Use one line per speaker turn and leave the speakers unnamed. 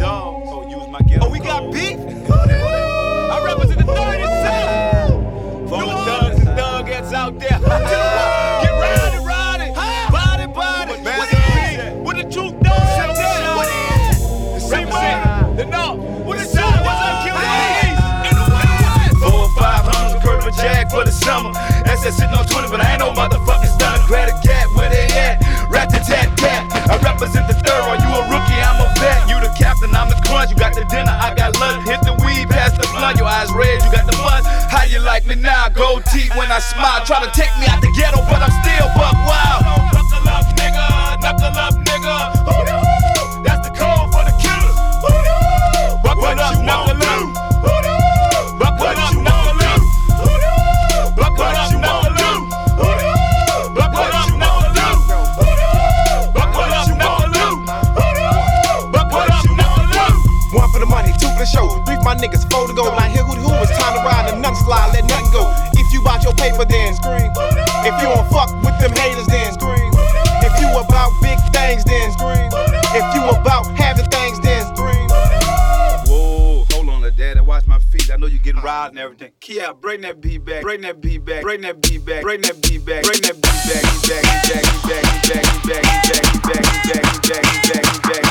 dog. So use my gift.
Oh, we got beef? I represent the 37. For the thugs and thugettes out there. Get riding, riding. Body, body. With the truth, dog. What is it? Represent the North. What is that? What's up, Q? In the West.
4 or 5 hunters, a curve of jag for the summer. That's that sitting on 20, but I ain't no motherfucking stunner. Grab a cat, where they at? Rat-a-tat-tat. I represent the third. Are you a rookie? I'm a vet. You the captain, I'm the crunch. You got the dinner, I got lunch. Hit the weed, pass the blunt. Your eyes red, you got the fun. How you like me now? Gold teeth when I smile. Try to take me out the ghetto, but I'm still buck wild. Knuckle up, nigga. Knuckle up, nigga. That's the code for the killers. Buckle up, knuckle up. Buckle up, knuckle up. Buckle up, knuckle up. Buckle up, knuckle up. Buckle up, knuckle up. Buckle up, knuckle up.
1 for the money, 2 for the show. 3 for my niggas, 4 to go. Now here who it's time to ride and nothing slide, let nothing go. If you bout your paper, then scream. If you don't fuck with them haters, then scream. If you about big things, then scream. If you about having things, then scream.
Whoa, hold on, Dad. Watch my feet. I know you getting riled and everything. Kia, bring that beat back. Bring that beat back. Bring that beat back. Bring that beat back. Bring that beat back. Back, back, back, back, back, back, back, back, back, back, back, back, back, back.